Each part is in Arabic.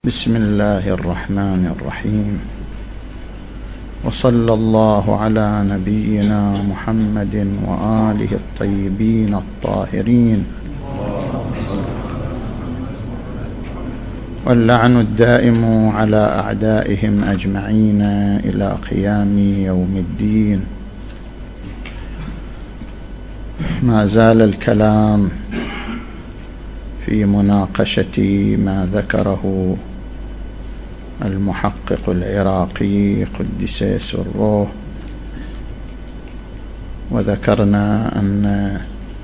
بسم الله الرحمن الرحيم، وصلى الله على نبينا محمد وآله الطيبين الطاهرين، واللعن الدائم على أعدائهم أجمعين إلى قيام يوم الدين. ما زال الكلام في مناقشة ما ذكره المحقق العراقي قدس سره، وذكرنا أن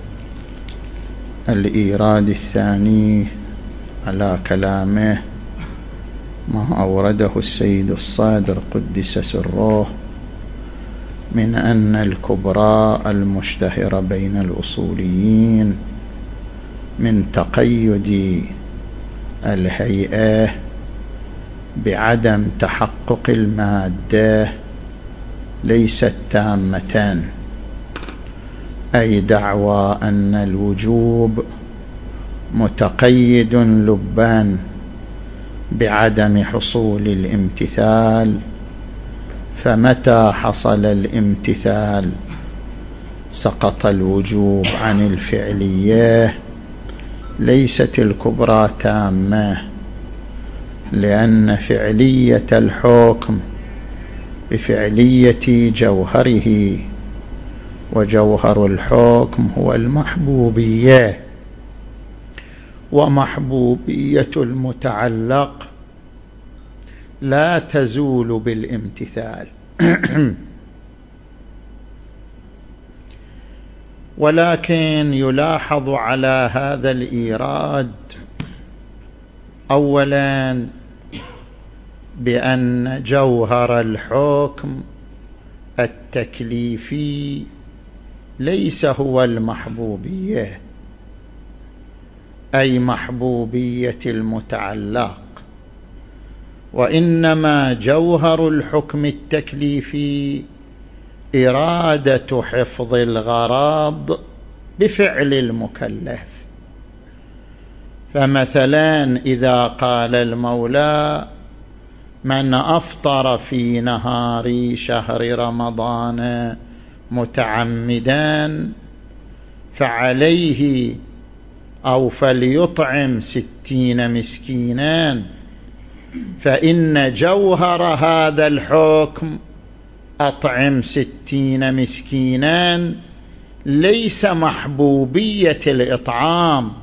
الإيراد الثاني على كلامه ما أورده السيد الصادر قدس سره من أن الكبرى المشتهر بين الأصوليين من تقيد الهيئة بعدم تحقق المادة ليست تامتان، أي دعوى أن الوجوب متقيد لبان بعدم حصول الامتثال، فمتى حصل الامتثال سقط الوجوب عن الفعلية. ليست الكبرى تامة، لأن فعلية الحكم بفعلية جوهره، وجوهر الحكم هو المحبوبية، ومحبوبية المتعلق لا تزول بالامتثال. ولكن يلاحظ على هذا الإيراد أولا بأن جوهر الحكم التكليفي ليس هو المحبوبية، أي محبوبية المتعلق، وإنما جوهر الحكم التكليفي إرادة حفظ الغرض بفعل المكلف. فمثلا إذا قال المولى: من أفطر في نهار شهر رمضان متعمدا فعليه أو فليطعم 60 مسكينا، فإن جوهر هذا الحكم أطعم 60 مسكينا ليس محبوبية الإطعام،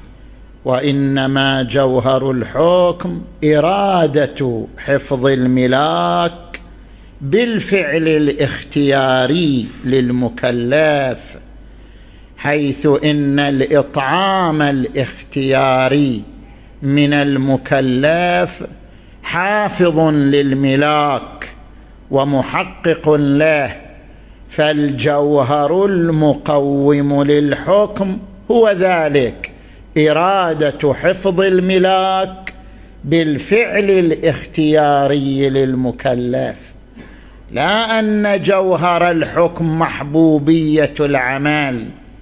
وإنما جوهر الحكم إرادة حفظ الملاك بالفعل الاختياري للمكلف، حيث إن الإطعام الاختياري من المكلف حافظ للملاك ومحقق له، فالجوهر المقوم للحكم هو ذلك، إرادة حفظ الملاك بالفعل الاختياري للمكلف، لا أن جوهر الحكم محبوبية العمل.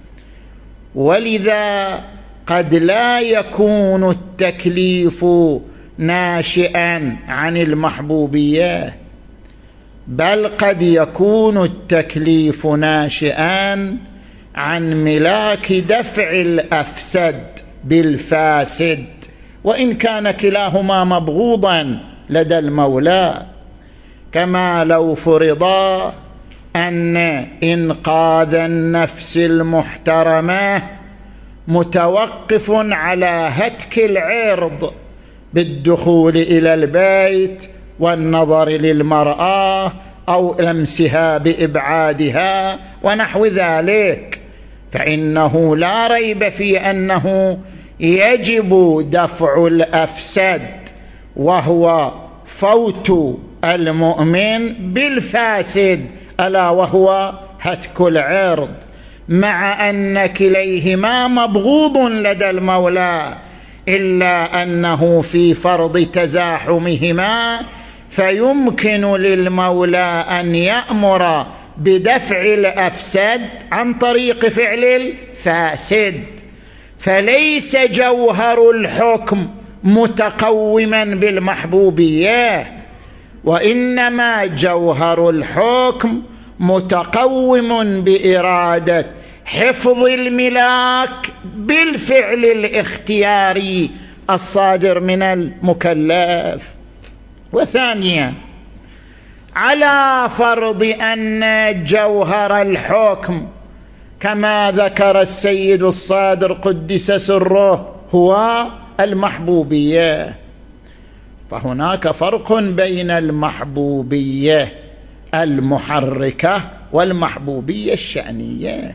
ولذا قد لا يكون التكليف ناشئا عن المحبوبية، بل قد يكون التكليف ناشئا عن ملاك دفع الأفسد بالفاسد، وإن كان كلاهما مبغوضا لدى المولى، كما لو فرض أن إنقاذ النفس المحترمة متوقف على هتك العرض بالدخول إلى البيت والنظر للمرأة أو لمسها بإبعادها ونحو ذلك، فإنه لا ريب في أنه يجب دفع الأفسد، وهو فوت المؤمن بالفاسد ألا وهو هتك العرض، مع أن كليهما مبغوض لدى المولى، إلا أنه في فرض تزاحمهما فيمكن للمولى أن يأمر بدفع الأفسد عن طريق فعل الفاسد. فليس جوهر الحكم متقوما بالمحبوبية، وإنما جوهر الحكم متقوم بإرادة حفظ الملاك بالفعل الاختياري الصادر من المكلف. وثانيا، على فرض أن جوهر الحكم كما ذكر السيد الصادر قدس سره هو المحبوبية، فهناك فرق بين المحبوبية المحركة والمحبوبية الشأنية.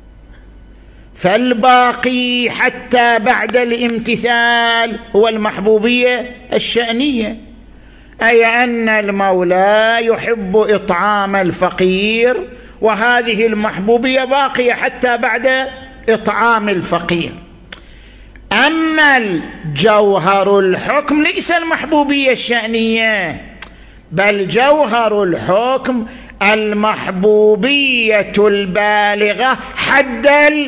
فالباقي حتى بعد الامتثال هو المحبوبية الشأنية، أي أن المولى يحب إطعام الفقير، وهذه المحبوبية باقية حتى بعد إطعام الفقير. أما الجوهر الحكم ليس المحبوبية الشأنية، بل جوهر الحكم المحبوبية البالغة حد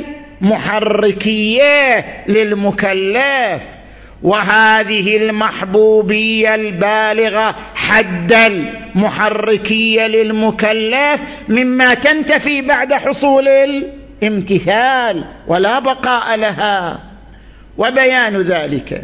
المحركية للمكلف، وهذه المحبوبية البالغة حد المحركية للمكلف مما تنتفي بعد حصول الامتثال ولا بقاء لها. وبيان ذلك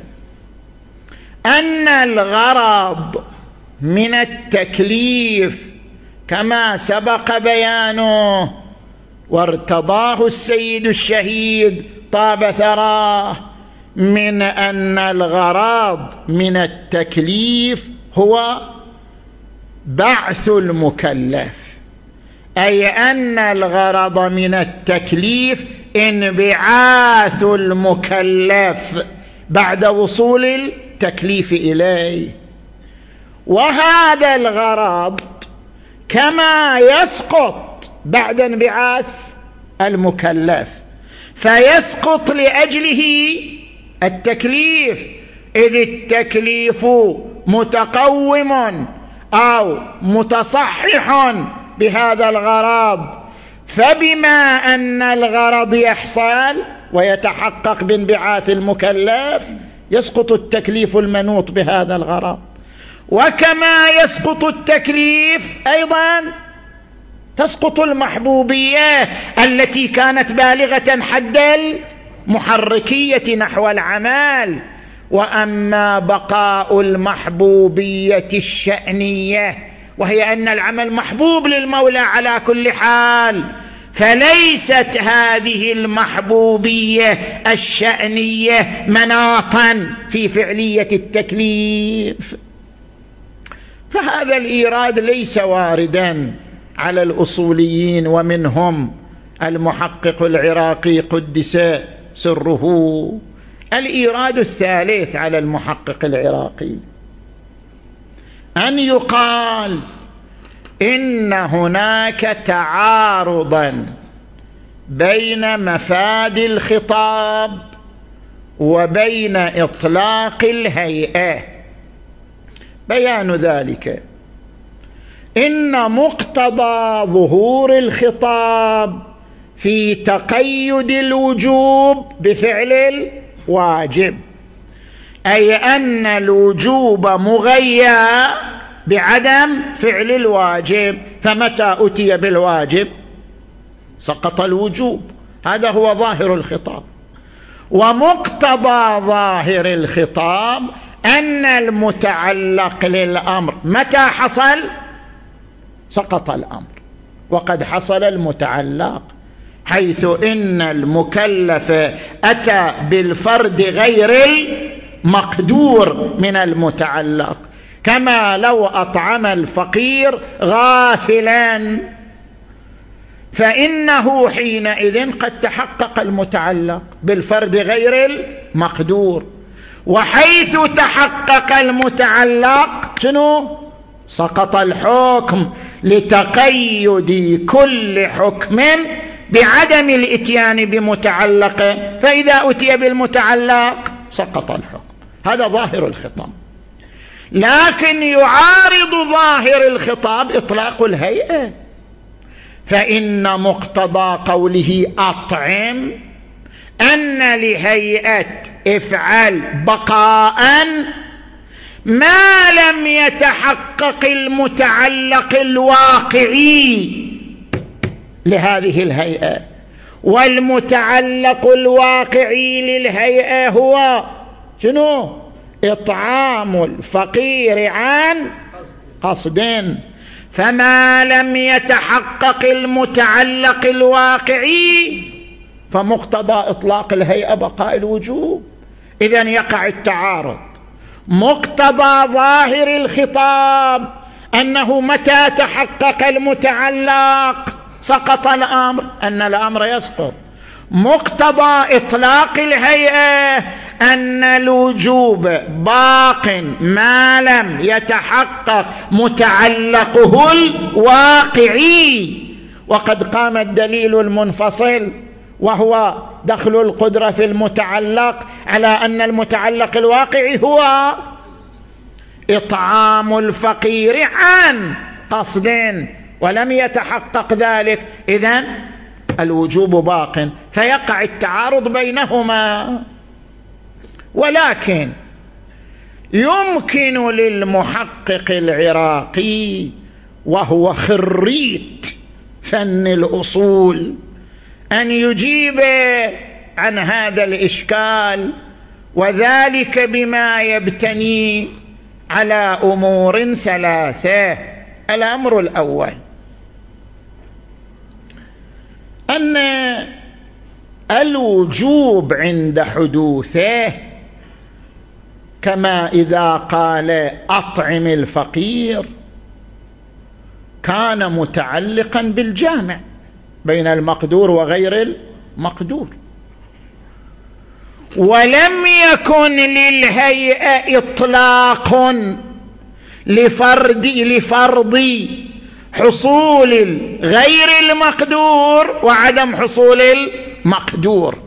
أن الغرض من التكليف كما سبق بيانه وارتضاه السيد الشهيد طاب ثراه، من أن الغرض من التكليف هو بعث المكلف، أي أن الغرض من التكليف انبعاث المكلف بعد وصول التكليف إليه. وهذا الغرض كما يسقط بعد انبعاث المكلف، فيسقط لأجله التكليف، إذ التكليف متقوم أو متصحح بهذا الغرض، فبما أن الغرض يحصل ويتحقق بانبعاث المكلف يسقط التكليف المنوط بهذا الغرض. وكما يسقط التكليف أيضا تسقط المحبوبية التي كانت بالغة حد المحركية نحو العمل. وأما بقاء المحبوبية الشأنية، وهي أن العمل محبوب للمولى على كل حال، فليست هذه المحبوبية الشأنية مناطا في فعلية التكليف. فهذا الإيراد ليس واردا على الأصوليين، ومنهم المحقق العراقي قدس سره. الإيراد الثالث على المحقق العراقي أن يقال إن هناك تعارضا بين مفاد الخطاب وبين إطلاق الهيئة. بيان ذلك إن مقتضى ظهور الخطاب في تقيد الوجوب بفعل الواجب، أي أن الوجوب مغيى بعدم فعل الواجب، فمتى أتي بالواجب سقط الوجوب. هذا هو ظاهر الخطاب. ومقتضى ظاهر الخطاب أن المتعلق للأمر متى حصل سقط الأمر، وقد حصل المتعلق، حيث إن المكلف أتى بالفرد غير المقدور من المتعلق، كما لو أطعم الفقير غافلا، فإنه حينئذ قد تحقق المتعلق بالفرد غير المقدور. وحيث تحقق المتعلق شنو؟ سقط الحكم لتقيد كل حكم بعدم الاتيان بمتعلقه، فإذا أتي بالمتعلق سقط الحكم. هذا ظاهر الخطاب. لكن يعارض ظاهر الخطاب إطلاق الهيئة، فإن مقتضى قوله أطعم أن لهيئة افعل بقاء ما لم يتحقق المتعلق الواقعي لهذه الهيئة. والمتعلق الواقعي للهيئة هو شنو؟ إطعام الفقير عن قصد. فما لم يتحقق المتعلق الواقعي فمقتضى إطلاق الهيئة بقاء الوجوب. إذن يقع التعارض. مقتضى ظاهر الخطاب أنه متى تحقق المتعلق سقط الأمر، أن الأمر يسقط. مقتضى إطلاق الهيئة أن الوجوب باق ما لم يتحقق متعلقه الواقعي. وقد قام الدليل المنفصل وهو دخل القدرة في المتعلق على أن المتعلق الواقعي هو إطعام الفقير عن قصد، ولم يتحقق ذلك، إذن الوجوب باق، فيقع التعارض بينهما. ولكن يمكن للمحقق العراقي وهو خريج فن الأصول أن يجيب عن هذا الإشكال، وذلك بما يبتني على أمور ثلاثة. الأمر الأول أن الوجوب عند حدوثه كما إذا قال أطعم الفقير كان متعلقا بالجامع بين المقدور وغير المقدور، ولم يكن للهيئة إطلاق لفرض حصول غير المقدور وعدم حصول المقدور،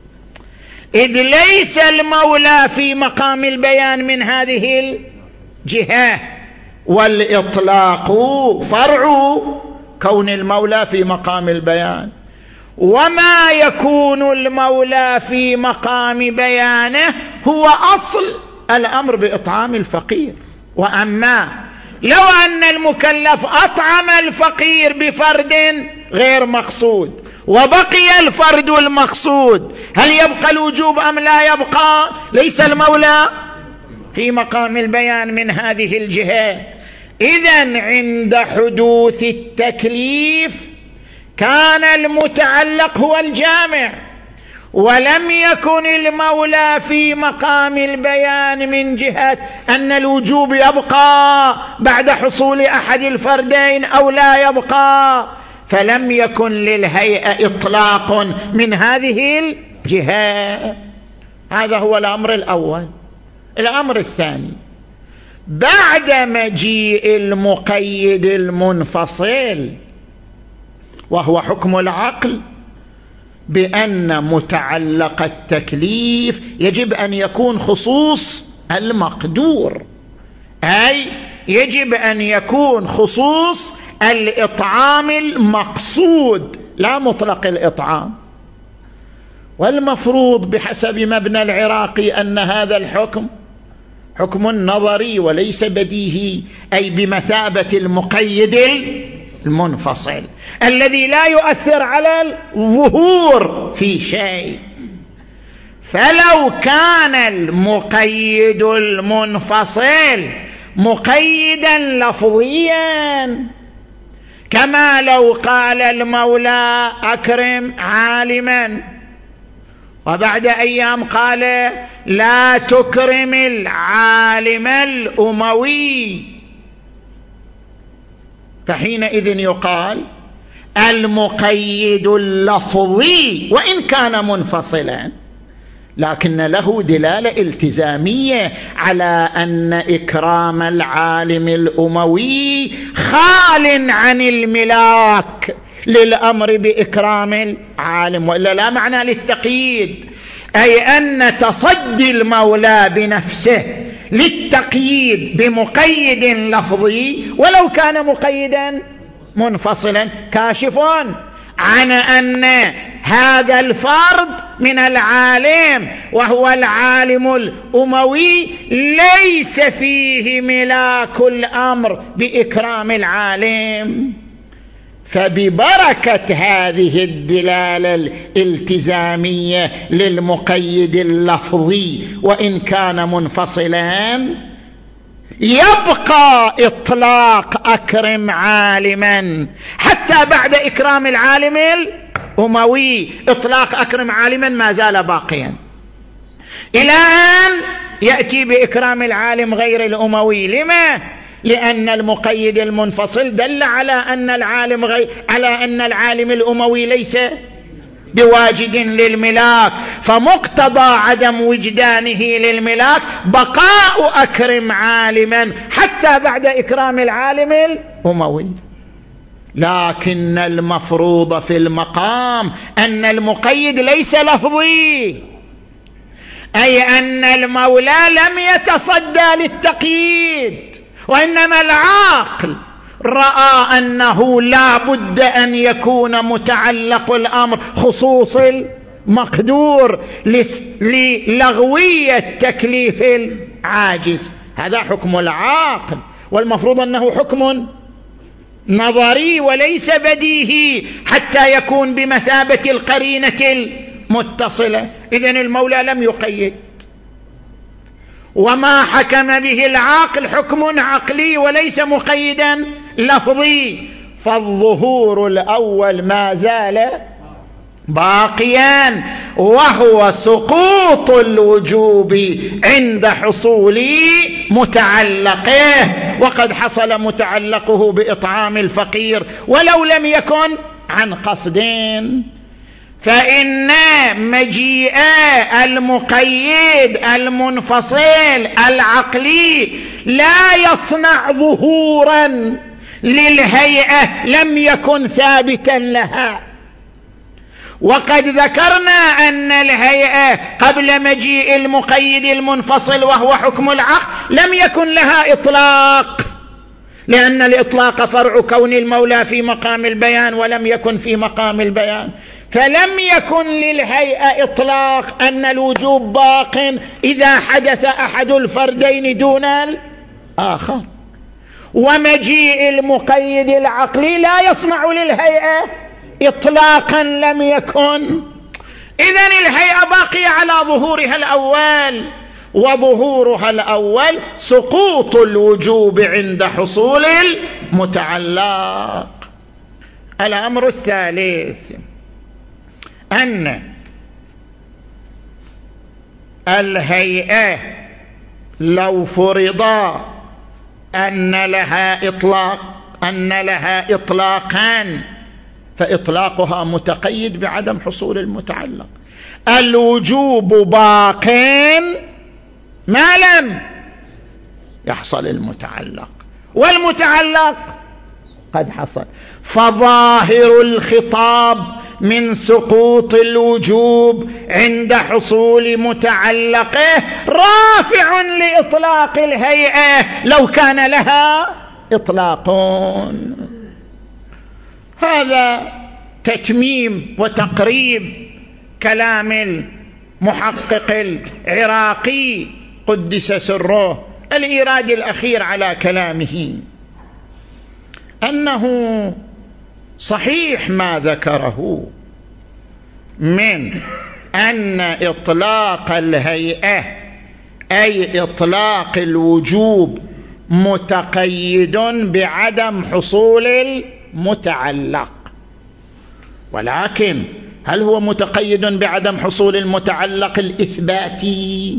إذ ليس المولى في مقام البيان من هذه الجهة، والإطلاق فرع كون المولى في مقام البيان. وما يكون المولى في مقام بيانه هو أصل الأمر بإطعام الفقير. وأما لو أن المكلف أطعم الفقير بفرد غير مقصود وبقي الفرد المقصود، هل يبقى الوجوب أم لا يبقى؟ ليس المولى في مقام البيان من هذه الجهة. إذن عند حدوث التكليف كان المتعلق هو الجامع، ولم يكن المولى في مقام البيان من جهة أن الوجوب يبقى بعد حصول أحد الفردين أو لا يبقى، فلم يكن للهيئة إطلاق من هذه الجهة. هذا هو الأمر الأول. الأمر الثاني، بعد مجيء المقيد المنفصل وهو حكم العقل بأن متعلق التكليف يجب أن يكون خصوص المقدور، أي يجب أن يكون خصوص الإطعام المقصود لا مطلق الإطعام. والمفروض بحسب مبنى العراقي أن هذا الحكم حكم نظري وليس بديهي، أي بمثابة المقيد المنفصل الذي لا يؤثر على الظهور في شيء. فلو كان المقيد المنفصل مقيدا لفظيا، كما لو قال المولى أكرم عالما وبعد أيام قال لا تكرم العالم الأموي، فحينئذ يقال المقيد اللفظي وإن كان منفصلا لكن له دلالة التزامية على أن إكرام العالم الأموي خال عن الملاك للأمر بإكرام العالم، وإلا لا معنى للتقييد، أي أن تصدي المولى بنفسه للتقييد بمقيد لفظي ولو كان مقيدا منفصلا كاشف عن أن هذا الفرد من العالم وهو العالم الأموي ليس فيه ملاك الأمر بإكرام العالم. فببركة هذه الدلالة الالتزامية للمقيد اللفظي وإن كان منفصلا يبقى إطلاق أكرم عالما حتى بعد إكرام العالم الأموي. إطلاق أكرم عالما ما زال باقيا إلى أن يأتي بإكرام العالم غير الأموي. لما؟ لأن المقيد المنفصل دل على أن العالم الأموي ليس بواجد للملاك، فمقتضى عدم وجدانه للملاك بقاء أكرم عالما حتى بعد إكرام العالم الأموي. لكن المفروض في المقام أن المقيد ليس لفظي، أي أن المولى لم يتصدى للتقييد، وإنما العاقل رأى أنه لا بد أن يكون متعلق الأمر خصوص المقدور للغوية تكليف العاجز. هذا حكم العاقل، والمفروض أنه حكم نظري وليس بديهي حتى يكون بمثابة القرينة المتصلة. إذن المولى لم يقيد، وما حكم به العاقل حكم عقلي وليس مقيدا لفظي. فالظهور الأول ما زال باقيا، وهو سقوط الوجوب عند حصول متعلقه، وقد حصل متعلقه بإطعام الفقير ولو لم يكن عن قصدين. فإن مجيء المقيد المنفصل العقلي لا يصنع ظهورا للهيئة لم يكن ثابتا لها. وقد ذكرنا أن الهيئة قبل مجيء المقيد المنفصل وهو حكم العقل لم يكن لها إطلاق، لأن الإطلاق فرع كون المولى في مقام البيان ولم يكن في مقام البيان. فلم يكن للهيئة إطلاق أن الوجوب باق إذا حدث أحد الفردين دون الآخر. ومجيء المقيد العقلي لا يصنع للهيئة إطلاقا لم يكن. إذن الهيئة باقية على ظهورها الأول، وظهورها الأول سقوط الوجوب عند حصول المتعلق. الأمر الثالث أن الهيئة لو فرض أن لها إطلاقا فإطلاقها متقيد بعدم حصول المتعلق. الوجوب باق ما لم يحصل المتعلق، والمتعلق قد حصل. فظاهر الخطاب من سقوط الوجوب عند حصول متعلقه رافع لإطلاق الهيئة لو كان لها إطلاقون. هذا تتميم وتقريب كلام المحقق العراقي قدس سره، الإيراد الأخير على كلامه، أنه صحيح ما ذكره من أن إطلاق الهيئة أي إطلاق الوجوب متقيد بعدم حصول المتعلق، ولكن هل هو متقيد بعدم حصول المتعلق الإثباتي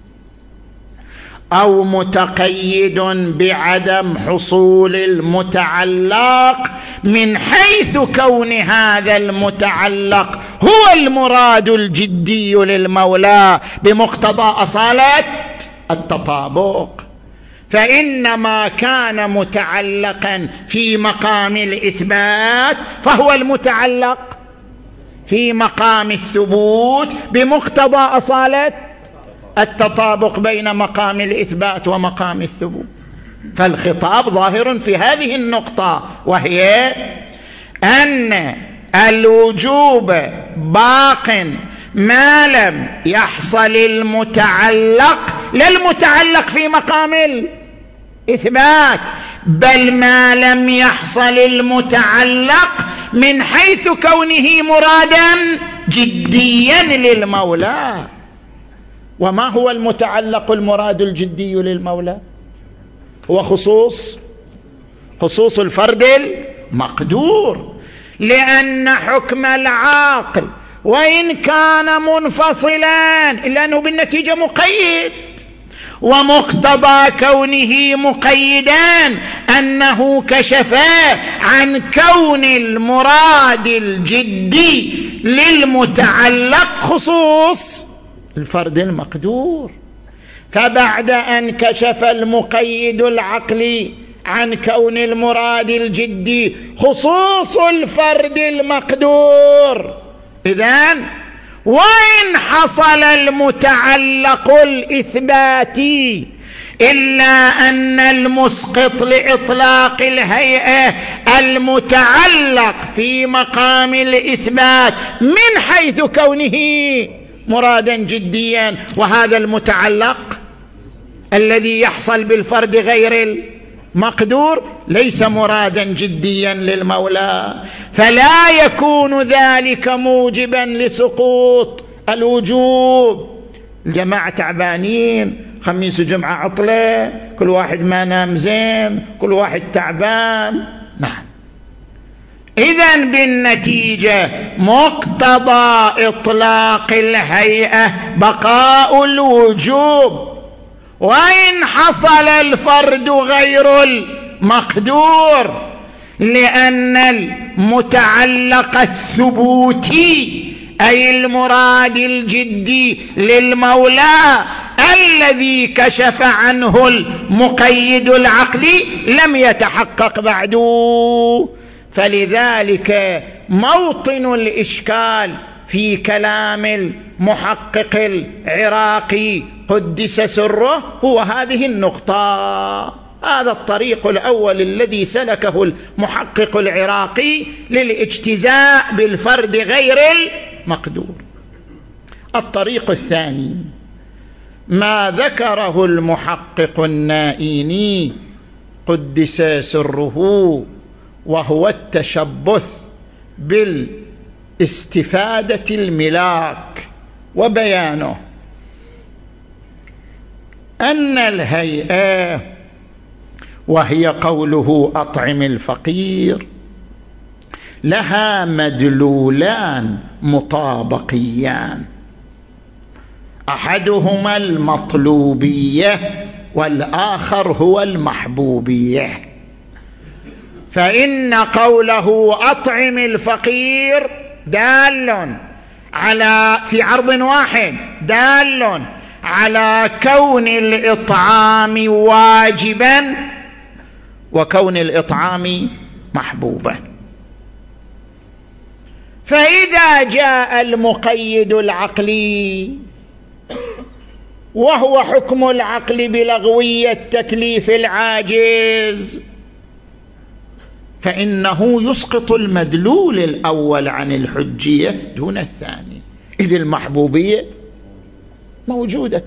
أو متقيد بعدم حصول المتعلق من حيث كون هذا المتعلق هو المراد الجدي للمولى بمقتضى أصالة التطابق؟ فإنما كان متعلقا في مقام الإثبات فهو المتعلق في مقام الثبوت بمقتضى أصالة التطابق بين مقام الإثبات ومقام الثبوت. فالخطاب ظاهر في هذه النقطة، وهي أن الوجوب باق ما لم يحصل المتعلق، لا المتعلق في مقام الإثبات، بل ما لم يحصل المتعلق من حيث كونه مرادا جديا للمولى. وما هو المتعلق المراد الجدي للمولى؟ هو خصوص الفرد المقدور، لأن حكم العاقل وإن كان منفصلا إلا أنه بالنتيجة مقيد، ومقتضى كونه مقيدا أنه كشف عن كون المراد الجدي للمتعلق خصوص الفرد المقدور. فبعد أن كشف المقيد العقلي عن كون المراد الجدي خصوص الفرد المقدور، إذن وإن حصل المتعلق الإثباتي إلا أن المسقط لإطلاق الهيئة المتعلق في مقام الإثبات من حيث كونه مرادا جديا، وهذا المتعلق الذي يحصل بالفرد غير المقدور ليس مرادا جديا للمولى، فلا يكون ذلك موجبا لسقوط الوجوب. الجماعة تعبانين، خميس وجمعة عطلة، كل واحد ما نام زين، كل واحد تعبان. نعم، إذن بالنتيجة مقتضى إطلاق الهيئة بقاء الوجوب، وإن حصل الفرد غير المقدور، لأن المتعلق الثبوتي أي المراد الجدي للمولى الذي كشف عنه المقيد العقلي لم يتحقق بعد. فلذلك موطن الإشكال في كلام المحقق العراقي قدس سره هو هذه النقطة. هذا الطريق الأول الذي سلكه المحقق العراقي للاجتزاء بالفرد غير المقدور. الطريق الثاني ما ذكره المحقق النائيني قدس سره، وهو التشبث بالاستفادة الملاك، وبيانه أن الهيئة وهي قوله أطعم الفقير لها مدلولان مطابقيان، أحدهما المطلوبية والآخر هو المحبوبية. فإن قوله أطعم الفقير دال على في عرض واحد دال على كون الإطعام واجبا وكون الإطعام محبوبا. فإذا جاء المقيد العقلي وهو حكم العقل بلغوية تكليف العاجز، فإنه يسقط المدلول الأول عن الحجية دون الثاني، إذ المحبوبية موجودة.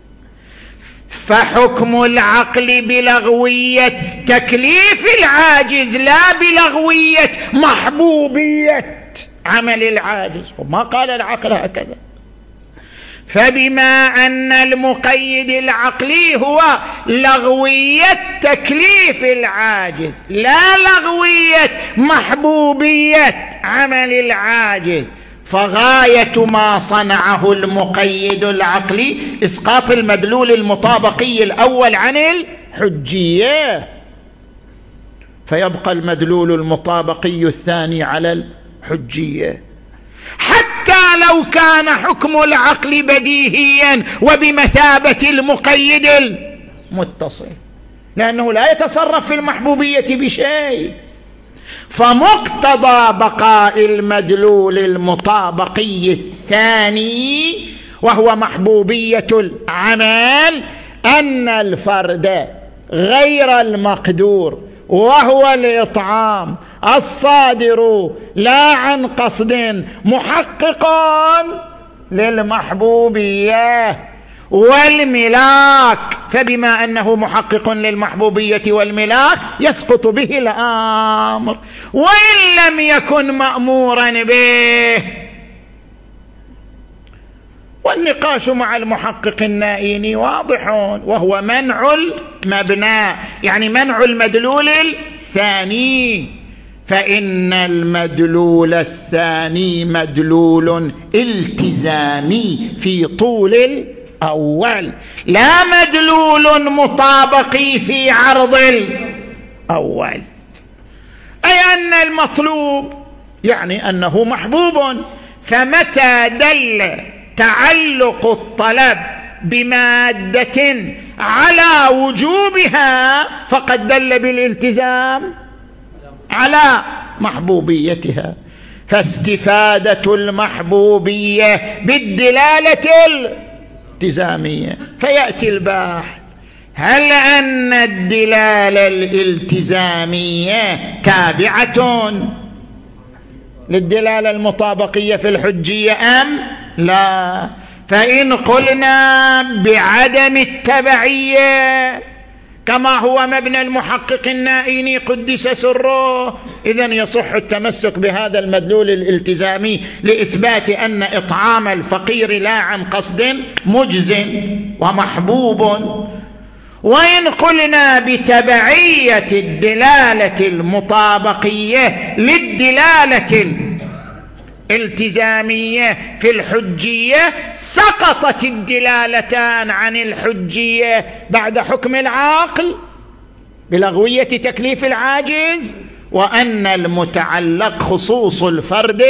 فحكم العقل بلغوية تكليف العاجز لا بلغوية محبوبية عمل العاجز، وما قال العقل هكذا. فبما أن المقيد العقلي هو لغوية تكليف العاجز لا لغوية محبوبية عمل العاجز، فغاية ما صنعه المقيد العقلي إسقاط المدلول المطابقي الأول عن الحجية، فيبقى المدلول المطابقي الثاني على الحجية، حتى لو كان حكم العقل بديهيا وبمثابة المقيد المتصل، لأنه لا يتصرف في المحبوبية بشيء. فمقتضى بقاء المدلول المطابقي الثاني وهو محبوبية العمل أن الفرد غير المقدور وهو الإطعام الصادر لا عن قصد محقق للمحبوبية والملاك، فبما أنه محقق للمحبوبية والملاك يسقط به الأمر، وإن لم يكن مأمورا به. والنقاش مع المحقق النائيني واضح، وهو منع المبنى، يعني منع المدلول الثاني، فإن المدلول الثاني مدلول التزامي في طول الأول، لا مدلول مطابقي في عرض الأول. أي أن المطلوب يعني أنه محبوب، فمتى دل تعلق الطلب بمادة على وجوبها فقد دل بالالتزام على محبوبيتها، فاستفادة المحبوبية بالدلالة الالتزامية. فيأتي الباحث: هل أن الدلالة الالتزامية تابعة للدلالة المطابقية في الحجية أم لا؟ فإن قلنا بعدم التبعية كما هو مبنى المحقق النائيني قدس سره، إذن يصح التمسك بهذا المدلول الالتزامي لإثبات أن إطعام الفقير لا عن قصد مجز ومحبوب. وإن قلنا بتبعية الدلالة المطابقية للدلالة الالتزامية في الحجية سقطت الدلالتان عن الحجية بعد حكم العاقل بلغوية تكليف العاجز، وأن المتعلق خصوص الفرد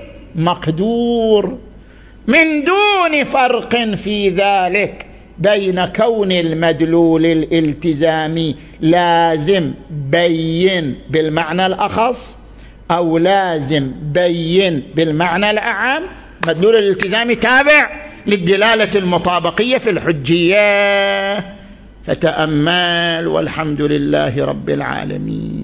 المقدور، من دون فرق في ذلك بين كون المدلول الالتزامي لازم بين بالمعنى الأخص أو لازم بين بالمعنى الأعم. مدلول الالتزامي تابع للدلالة المطابقية في الحجية. فتأمل، والحمد لله رب العالمين.